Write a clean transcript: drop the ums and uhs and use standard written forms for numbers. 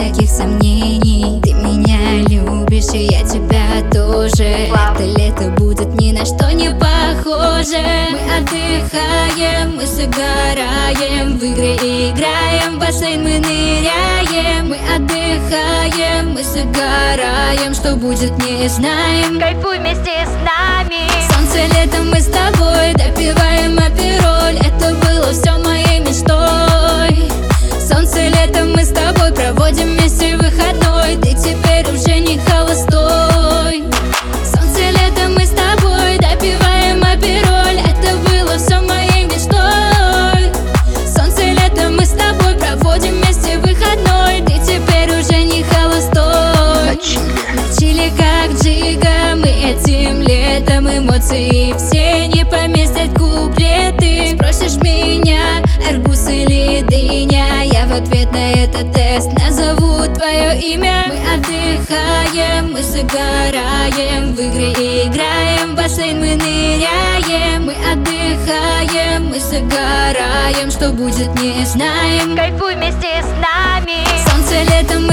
никаких сомнений. Ты меня любишь, и я тебя тоже. Это лето будет ни на что не похоже. Мы отдыхаем, мы загораем, в игры играем, в бассейн мы ныряем. Мы отдыхаем, мы загораем, что будет не знаем. Кайфуй вместе с нами. Солнце, летом мы с тобой допиваем апероль. Это было все моей мечтой. Солнце, летом мы с тобой проводим вместе выходной. Ты теперь уже не холостой. Солнце, летом мы с тобой допиваем апероль. Это было все моей мечтой. Солнце, летом мы с тобой проводим вместе выходной. Ты теперь уже не холостой. На чили как джига, мы этим летом эмоции все не поместят куплеты. Спросишь меня, арбуз или дыня, я в ответ на этот тест назову твое имя. Мы отдыхаем, мы загораем, в игры играем, в бассейн мы ныряем. Мы отдыхаем, мы загораем, что будет не знаем. Кайфуй вместе с нами. Солнце, летом